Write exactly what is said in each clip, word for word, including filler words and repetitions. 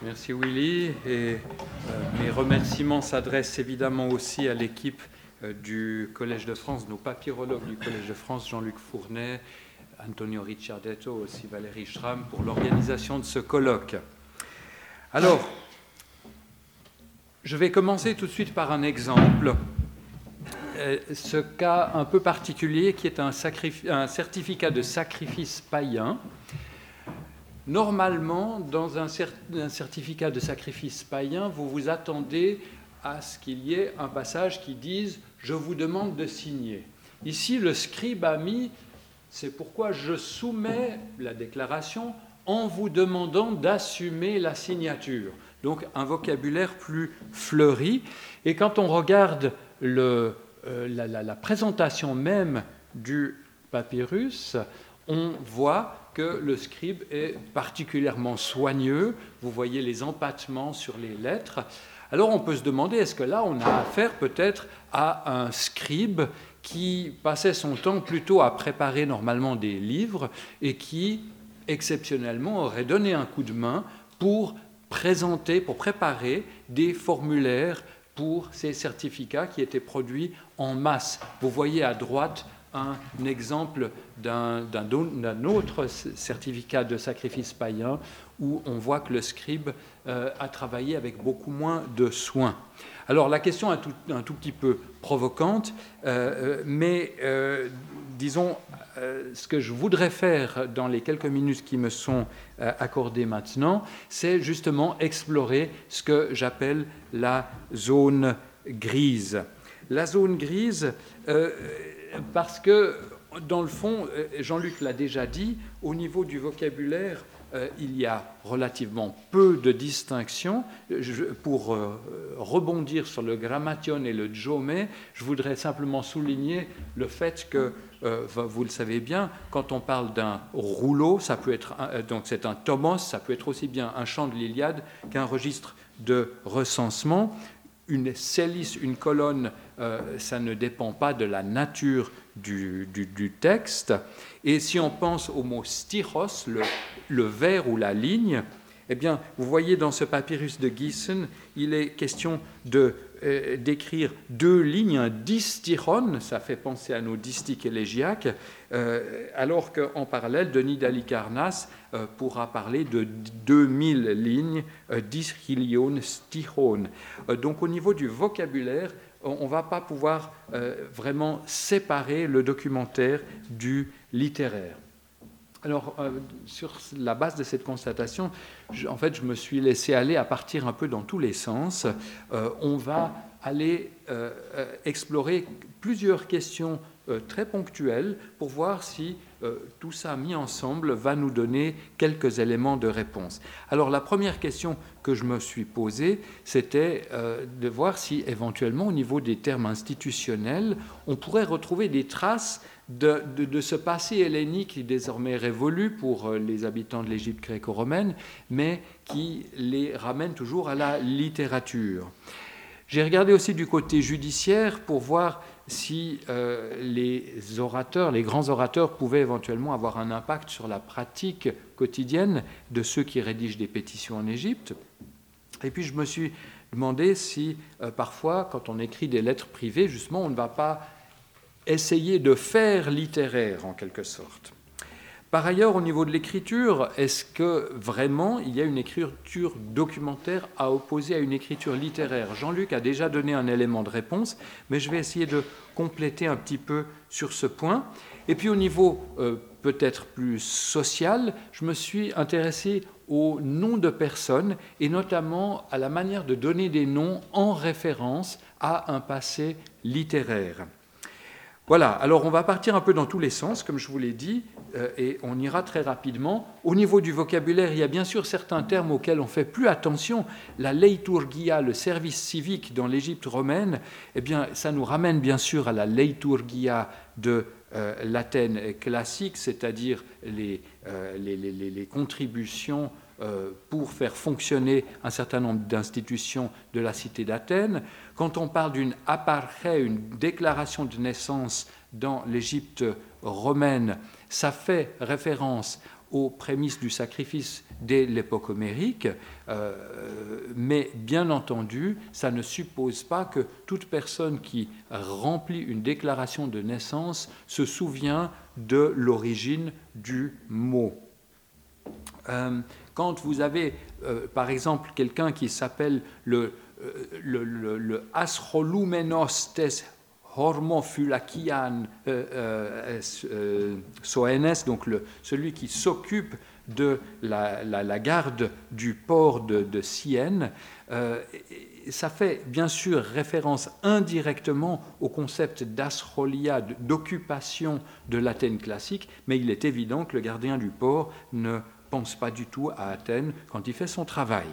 Merci Willy, et euh, mes remerciements s'adressent évidemment aussi à l'équipe euh, du Collège de France, nos papyrologues du Collège de France, Jean-Luc Fournet, Antonio Ricciardetto, aussi Valérie Schramm, pour l'organisation de ce colloque. Alors, je vais commencer tout de suite par un exemple, euh, ce cas un peu particulier qui est un, sacrif- un certificat de sacrifice païen. Normalement, dans un, cert- un certificat de sacrifice païen, vous vous attendez à ce qu'il y ait un passage qui dise « Je vous demande de signer ». Ici, le scribe a mis « C'est pourquoi je soumets la déclaration en vous demandant d'assumer la signature ». Donc, un vocabulaire plus fleuri. Et quand on regarde le, euh, la, la, la présentation même du papyrus, on voit que le scribe est particulièrement soigneux. Vous voyez les empattements sur les lettres. Alors on peut se demander, est-ce que là on a affaire peut-être à un scribe qui passait son temps plutôt à préparer normalement des livres et qui, exceptionnellement, aurait donné un coup de main pour présenter, pour préparer des formulaires pour ces certificats qui étaient produits en masse. Vous voyez à droite un exemple d'un, d'un, d'un autre certificat de sacrifice païen où on voit que le scribe euh, a travaillé avec beaucoup moins de soin. Alors la question est un tout, un tout petit peu provocante, euh, mais euh, disons, euh, ce que je voudrais faire dans les quelques minutes qui me sont euh, accordées maintenant, c'est justement explorer ce que j'appelle la zone grise. La zone grise, euh, parce que, dans le fond, Jean-Luc l'a déjà dit, au niveau du vocabulaire, euh, il y a relativement peu de distinctions. Je, pour euh, rebondir sur le grammation et le jome, je voudrais simplement souligner le fait que, euh, vous le savez bien, quand on parle d'un rouleau, ça peut être un, donc c'est un tomos, ça peut être aussi bien un chant de l'Iliade qu'un registre de recensement. Une célice, une colonne, euh, ça ne dépend pas de la nature du, du, du texte. Et si on pense au mot styros, le, le vers ou la ligne, eh bien, vous voyez dans ce papyrus de Gießen, il est question de, euh, d'écrire deux lignes, un disstyron, ça fait penser à nos distiques élégiaques, euh, alors qu'en parallèle, Denis d'Halicarnasse euh, pourra parler de deux mille lignes, euh, dyschilion styron. Euh, donc au niveau du vocabulaire, on ne va pas pouvoir euh, vraiment séparer le documentaire du littéraire. Alors, euh, sur la base de cette constatation, je, en fait, je me suis laissé aller à partir un peu dans tous les sens. Euh, on va aller euh, explorer plusieurs questions euh, très ponctuelles pour voir si euh, tout ça mis ensemble va nous donner quelques éléments de réponse. Alors, la première question que je me suis posée, c'était euh, de voir si, éventuellement, au niveau des termes institutionnels, on pourrait retrouver des traces De, de, de ce passé hellénique qui désormais révolu pour les habitants de l'Égypte gréco-romaine, mais qui les ramène toujours à la littérature. J'ai regardé aussi du côté judiciaire pour voir si euh, les orateurs, les grands orateurs pouvaient éventuellement avoir un impact sur la pratique quotidienne de ceux qui rédigent des pétitions en Égypte. Et puis je me suis demandé si euh, parfois, quand on écrit des lettres privées, justement, on ne va pas essayer de faire littéraire, en quelque sorte. Par ailleurs, au niveau de l'écriture, est-ce que vraiment il y a une écriture documentaire à opposer à une écriture littéraire ? Jean-Luc a déjà donné un élément de réponse, mais je vais essayer de compléter un petit peu sur ce point. Et puis au niveau euh, peut-être plus social, je me suis intéressé aux noms de personnes et notamment à la manière de donner des noms en référence à un passé littéraire. Voilà, alors on va partir un peu dans tous les sens, comme je vous l'ai dit, euh, et on ira très rapidement. Au niveau du vocabulaire, il y a bien sûr certains termes auxquels on ne fait plus attention. La leiturgia, le service civique dans l'Égypte romaine, eh bien, ça nous ramène bien sûr à la leiturgia de euh, l'Athènes classique, c'est-à-dire les, euh, les, les, les contributions euh, pour faire fonctionner un certain nombre d'institutions de la cité d'Athènes. Quand on parle d'une aparché, une déclaration de naissance dans l'Égypte romaine, ça fait référence aux prémices du sacrifice dès l'époque homérique, euh, mais bien entendu, ça ne suppose pas que toute personne qui remplit une déclaration de naissance se souvient de l'origine du mot. Euh, quand vous avez, euh, par exemple, quelqu'un qui s'appelle le, le, le, le Asrolumenos tes Hormophylakian euh, euh, euh, Soenes, donc le, celui qui s'occupe de la, la, la garde du port de, de Syène, euh, ça fait bien sûr référence indirectement au concept d'asrolia, d'occupation de l'Athènes classique, mais il est évident que le gardien du port ne pense pas du tout à Athènes quand il fait son travail.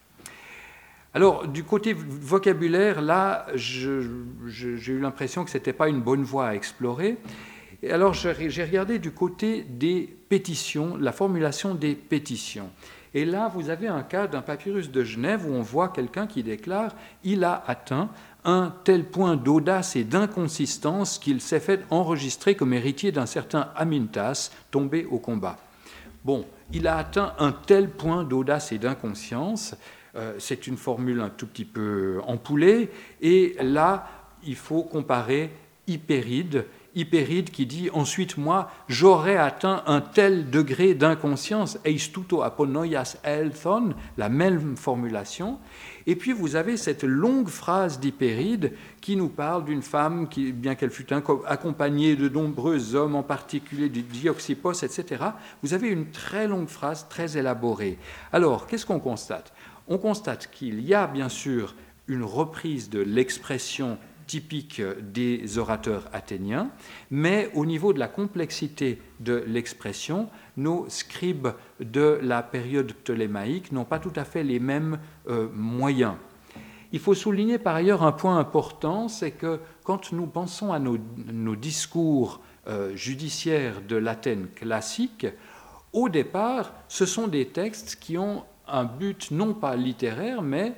Alors, du côté vocabulaire, là, je, je, j'ai eu l'impression que ce n'était pas une bonne voie à explorer. Et alors, j'ai regardé du côté des pétitions, la formulation des pétitions. Et là, vous avez un cas d'un papyrus de Genève où on voit quelqu'un qui déclare « Il a atteint un tel point d'audace et d'inconsistance qu'il s'est fait enregistrer comme héritier d'un certain Amintas tombé au combat. » Bon, il a atteint un tel point d'audace et d'inconscience, euh, c'est une formule un tout petit peu empoulée, et là, il faut comparer Hypéride, Hypéride qui dit « Ensuite, moi, j'aurais atteint un tel degré d'inconscience, eistuto aponoias elthon », la même formulation. Et puis, vous avez cette longue phrase d'Hypéride qui nous parle d'une femme qui, bien qu'elle fût accompagnée de nombreux hommes, en particulier du Dioxypos, et cetera. Vous avez une très longue phrase, très élaborée. Alors, qu'est-ce qu'on constate ? On constate qu'il y a, bien sûr, une reprise de l'expression typique des orateurs athéniens, mais au niveau de la complexité de l'expression, nos scribes de la période ptolémaïque n'ont pas tout à fait les mêmes euh, moyens. Il faut souligner par ailleurs un point important, c'est que quand nous pensons à nos, nos discours euh, judiciaires de l'Athènes classique, au départ, ce sont des textes qui ont un but non pas littéraire, mais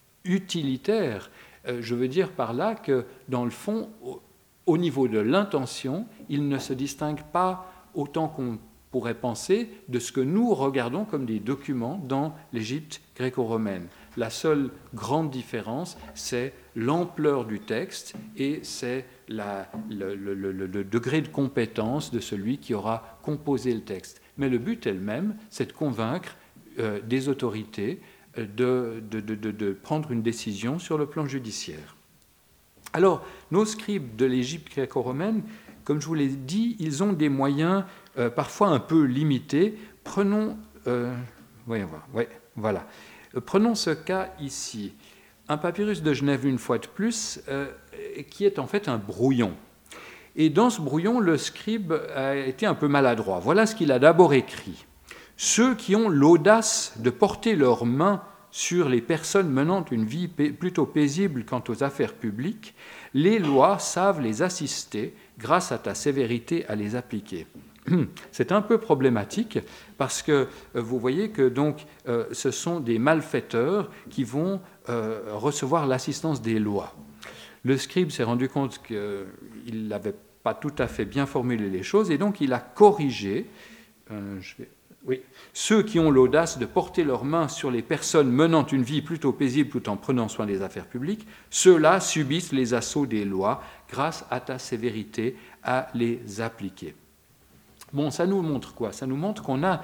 utilitaire. Je veux dire par là que, dans le fond, au niveau de l'intention, il ne se distingue pas autant qu'on pourrait penser de ce que nous regardons comme des documents dans l'Égypte gréco-romaine. La seule grande différence, c'est l'ampleur du texte et c'est la, le, le, le, le degré de compétence de celui qui aura composé le texte. Mais le but elle-même, c'est de convaincre euh, des autorités De, de, de, de prendre une décision sur le plan judiciaire. Alors, nos scribes de l'Égypte gréco-romaine, comme je vous l'ai dit, ils ont des moyens euh, parfois un peu limités. Prenons, euh, voyons voir, ouais, voilà. Prenons ce cas ici, un papyrus de Genève une fois de plus, euh, qui est en fait un brouillon. Et dans ce brouillon, le scribe a été un peu maladroit. Voilà ce qu'il a d'abord écrit. Ceux qui ont l'audace de porter leurs mains sur les personnes menant une vie plutôt paisible quant aux affaires publiques, les lois savent les assister grâce à ta sévérité à les appliquer. C'est un peu problématique parce que vous voyez que donc, euh, ce sont des malfaiteurs qui vont euh, recevoir l'assistance des lois. Le scribe s'est rendu compte qu'il n'avait pas tout à fait bien formulé les choses et donc il a corrigé. Euh, je vais Oui. Ceux qui ont l'audace de porter leurs mains sur les personnes menant une vie plutôt paisible tout en prenant soin des affaires publiques, ceux-là subissent les assauts des lois grâce à ta sévérité à les appliquer. Bon, ça nous montre quoi ? Ça nous montre qu'on a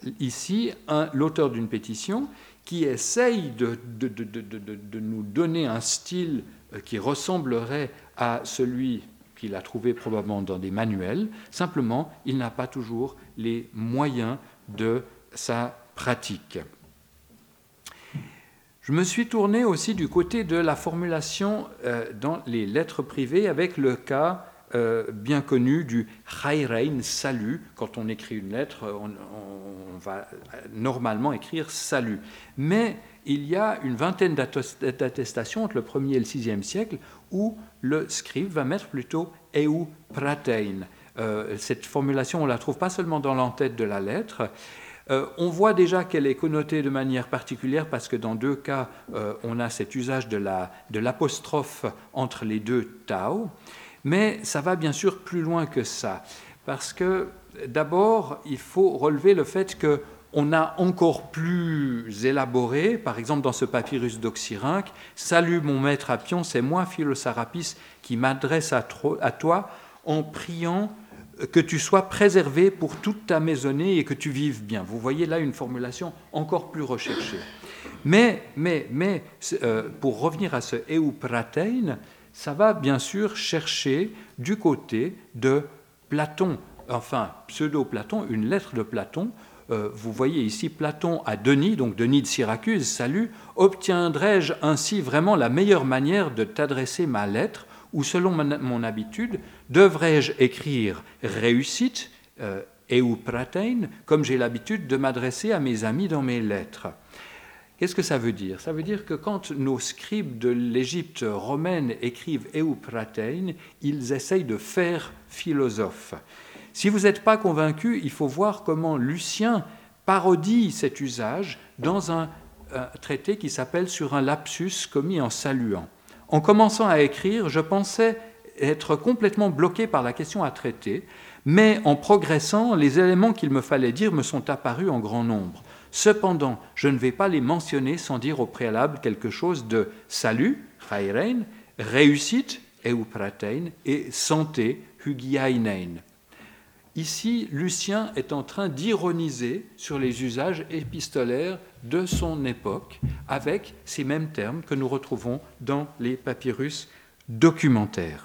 ici un, l'auteur d'une pétition qui essaye de, de, de, de, de, de nous donner un style qui ressemblerait à celui qu'il a trouvé probablement dans des manuels. Simplement, il n'a pas toujours les moyens de sa pratique. Je me suis tourné aussi du côté de la formulation euh, dans les lettres privées avec le cas euh, bien connu du chairein, salut. Quand on écrit une lettre, on, on va normalement écrire salut. Mais il y a une vingtaine d'attestations entre le premier et le sixième siècle où le scribe va mettre plutôt eu pratein. Euh, cette formulation, on ne la trouve pas seulement dans l'entête de la lettre. Euh, on voit déjà qu'elle est connotée de manière particulière parce que dans deux cas, euh, on a cet usage de, la, de l'apostrophe entre les deux tau, mais ça va bien sûr plus loin que ça. parce que d'abord, il faut relever le fait qu'on a encore plus élaboré, par exemple dans ce papyrus d'Oxyrhynque, « Salut mon maître Appion, c'est moi, Philosarapis, qui m'adresse à, à toi en priant que tu sois préservé pour toute ta maisonnée et que tu vives bien. » Vous voyez là une formulation encore plus recherchée. Mais, mais, mais euh, pour revenir à ce eupratein, ça va bien sûr chercher du côté de Platon, enfin pseudo-Platon, une lettre de Platon. Euh, vous voyez ici Platon à Denis, donc Denis de Syracuse, salut, obtiendrai-je ainsi vraiment la meilleure manière de t'adresser ma lettre, ou selon mon habitude, devrais-je écrire réussite, euh, eupratein, comme j'ai l'habitude de m'adresser à mes amis dans mes lettres. Qu'est-ce que ça veut dire? Ça veut dire que quand nos scribes de l'Égypte romaine écrivent eupratein, ils essayent de faire philosophe. Si vous n'êtes pas convaincu, il faut voir comment Lucien parodie cet usage dans un, un traité qui s'appelle « Sur un lapsus commis en saluant ». En commençant à écrire, je pensais être complètement bloqué par la question à traiter, mais en progressant, les éléments qu'il me fallait dire me sont apparus en grand nombre. Cependant, je ne vais pas les mentionner sans dire au préalable quelque chose de salut, chairein, réussite, eupratein, et santé, hygiainein. Ici, Lucien est en train d'ironiser sur les usages épistolaires de son époque, avec ces mêmes termes que nous retrouvons dans les papyrus documentaires.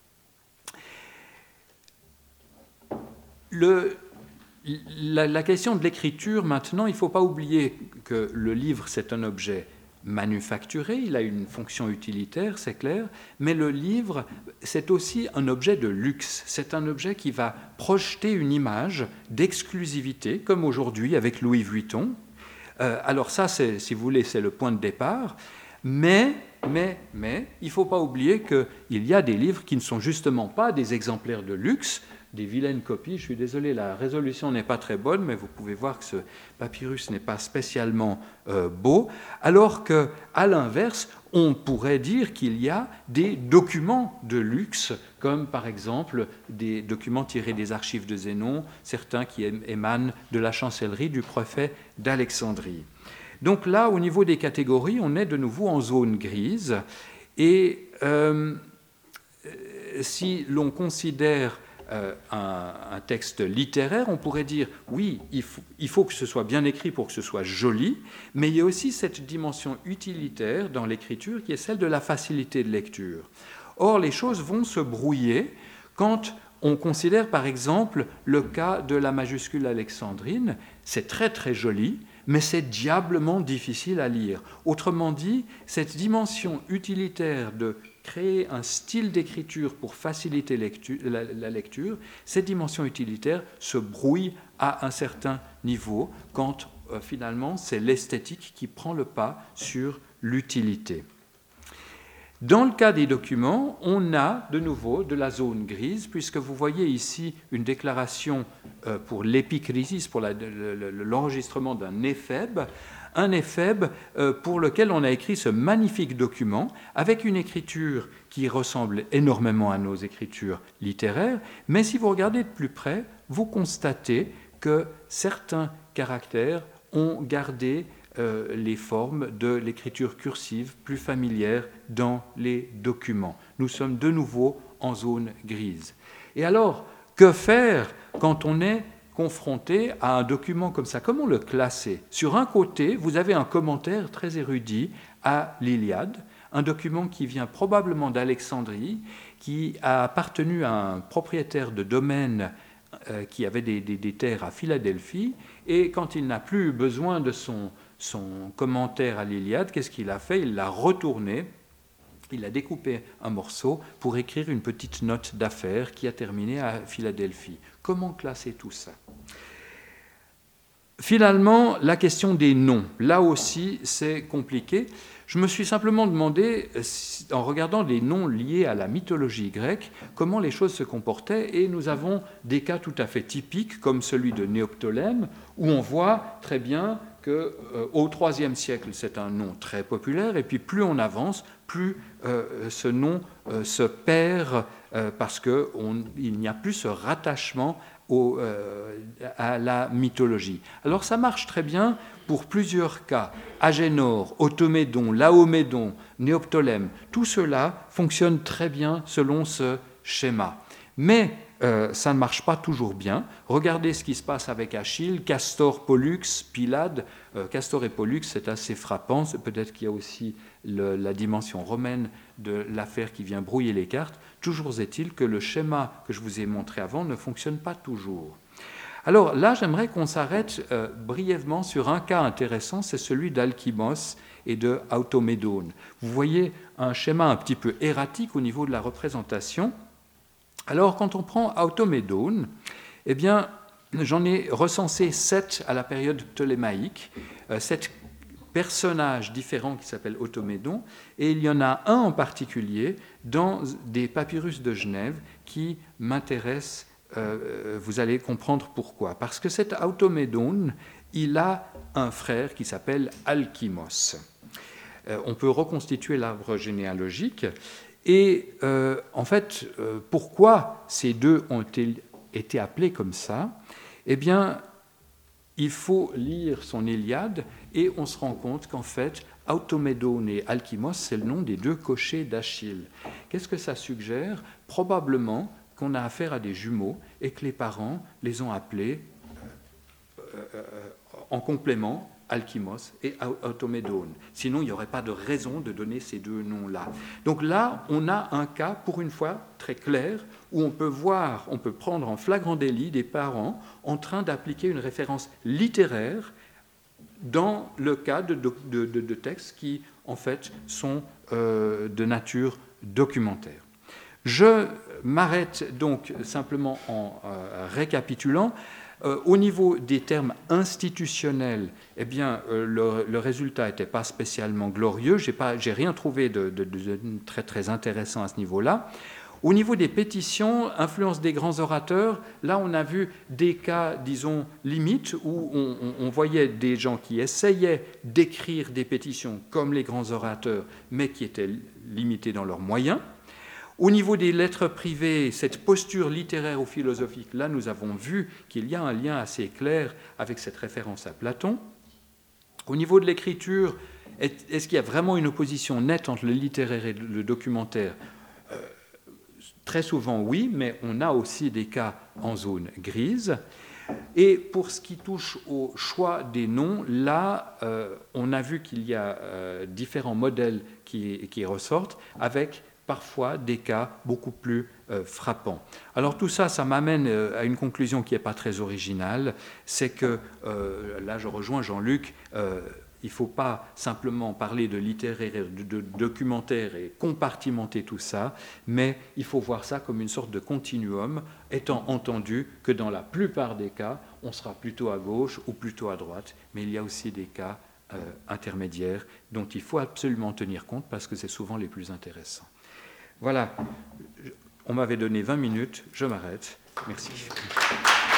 Le La, la question de l'écriture, maintenant, il ne faut pas oublier que le livre, c'est un objet manufacturé, il a une fonction utilitaire, c'est clair, mais le livre, c'est aussi un objet de luxe. C'est un objet qui va projeter une image d'exclusivité, comme aujourd'hui avec Louis Vuitton. Euh, alors ça, c'est, si vous voulez, c'est le point de départ, mais... Mais, mais il ne faut pas oublier qu'il y a des livres qui ne sont justement pas des exemplaires de luxe, des vilaines copies. Je suis désolé, la résolution n'est pas très bonne, mais vous pouvez voir que ce papyrus n'est pas spécialement euh, beau, alors qu'à l'inverse, on pourrait dire qu'il y a des documents de luxe, comme par exemple des documents tirés des archives de Zénon, certains qui émanent de la chancellerie du préfet d'Alexandrie. Donc là, au niveau des catégories, on est de nouveau en zone grise. Et euh, si l'on considère euh, un, un texte littéraire, on pourrait dire, oui, il faut, il faut que ce soit bien écrit pour que ce soit joli, mais il y a aussi cette dimension utilitaire dans l'écriture qui est celle de la facilité de lecture. Or, les choses vont se brouiller quand on considère, par exemple, le cas de la majuscule alexandrine. C'est très, très joli, mais c'est diablement difficile à lire. Autrement dit, cette dimension utilitaire de créer un style d'écriture pour faciliter lecture, la, la lecture, cette dimension utilitaire se brouille à un certain niveau quand euh, finalement c'est l'esthétique qui prend le pas sur l'utilité. Dans le cas des documents, on a de nouveau de la zone grise, puisque vous voyez ici une déclaration pour l'épicrisis, pour la, l'enregistrement d'un éphèbe, un éphèbe pour lequel on a écrit ce magnifique document, avec une écriture qui ressemble énormément à nos écritures littéraires, mais si vous regardez de plus près, vous constatez que certains caractères ont gardé Euh, les formes de l'écriture cursive plus familière dans les documents. Nous sommes de nouveau en zone grise. Et alors, que faire quand on est confronté à un document comme ça? Comment le classer? Sur un côté, vous avez un commentaire très érudit à l'Iliade, un document qui vient probablement d'Alexandrie, qui a appartenu à un propriétaire de domaine euh, qui avait des, des, des terres à Philadelphie, et quand il n'a plus besoin de son son commentaire à l'Iliade, qu'est-ce qu'il a fait? Il l'a retourné, il a découpé un morceau pour écrire une petite note d'affaires qui a terminé à Philadelphie. Comment classer tout ça? Finalement, la question des noms, là aussi, c'est compliqué. Je me suis simplement demandé, en regardant les noms liés à la mythologie grecque, comment les choses se comportaient, et nous avons des cas tout à fait typiques, comme celui de Néoptolème, où on voit très bien qu'au euh, troisième siècle, c'est un nom très populaire, et puis plus on avance, plus euh, ce nom euh, se perd euh, parce qu'il n'y a plus ce rattachement au, euh, à la mythologie. Alors ça marche très bien pour plusieurs cas. Agénor, Automédon, Laomédon, Néoptolème, tout cela fonctionne très bien selon ce schéma. Mais euh, ça ne marche pas toujours bien. Regardez ce qui se passe avec Achille, Castor, Pollux, Pylade. Euh, Castor et Pollux, c'est assez frappant. Peut-être qu'il y a aussi le, la dimension romaine de l'affaire qui vient brouiller les cartes. Toujours est-il que le schéma que je vous ai montré avant ne fonctionne pas toujours. Alors là, j'aimerais qu'on s'arrête euh, brièvement sur un cas intéressant, c'est celui d'Alkimos et de Automédone. Vous voyez un schéma un petit peu erratique au niveau de la représentation. Alors, quand on prend Automédone, eh bien, j'en ai recensé sept à la période ptolémaïque, euh, sept personnages différents qui s'appellent Automédon, et il y en a un en particulier dans des papyrus de Genève qui m'intéresse. Euh, vous allez comprendre pourquoi. Parce que cet Automédone, il a un frère qui s'appelle Alkimos. Euh, on peut reconstituer l'arbre généalogique. Et euh, en fait, euh, pourquoi ces deux ont été, été appelés comme ça ? Eh bien, il faut lire son Iliade et on se rend compte qu'en fait, Automédone et Alkimos, c'est le nom des deux cochers d'Achille. Qu'est-ce que ça suggère ? Probablement qu'on a affaire à des jumeaux et que les parents les ont appelés euh, euh, en complément Alkimos et Automédone. Sinon, il n'y aurait pas de raison de donner ces deux noms-là. Donc là, on a un cas, pour une fois, très clair, où on peut voir, on peut prendre en flagrant délit des parents en train d'appliquer une référence littéraire dans le cas de, de, de, de textes qui, en fait, sont euh, de nature documentaire. Je m'arrête donc simplement en euh, récapitulant. Euh, au niveau des termes institutionnels, eh bien, euh, le, le résultat n'était pas spécialement glorieux. Je n'ai rien trouvé de, de, de très, très intéressant à ce niveau-là. Au niveau des pétitions, influence des grands orateurs, là on a vu des cas, disons, limites, où on, on, on voyait des gens qui essayaient d'écrire des pétitions comme les grands orateurs, mais qui étaient limités dans leurs moyens. Au niveau des lettres privées, cette posture littéraire ou philosophique, là nous avons vu qu'il y a un lien assez clair avec cette référence à Platon. Au niveau de l'écriture, est-ce qu'il y a vraiment une opposition nette entre le littéraire et le documentaire ? euh, Très souvent oui, mais on a aussi des cas en zone grise. Et pour ce qui touche au choix des noms, là euh, on a vu qu'il y a euh, différents modèles qui, qui ressortent avec parfois des cas beaucoup plus euh, frappants. Alors tout ça, ça m'amène euh, à une conclusion qui n'est pas très originale, c'est que, euh, là je rejoins Jean-Luc, euh, il ne faut pas simplement parler de littéraire et de, de documentaire et compartimenter tout ça, mais il faut voir ça comme une sorte de continuum, étant entendu que dans la plupart des cas, on sera plutôt à gauche ou plutôt à droite, mais il y a aussi des cas euh, intermédiaires dont il faut absolument tenir compte parce que c'est souvent les plus intéressants. Voilà, on m'avait donné vingt minutes, je m'arrête. Merci.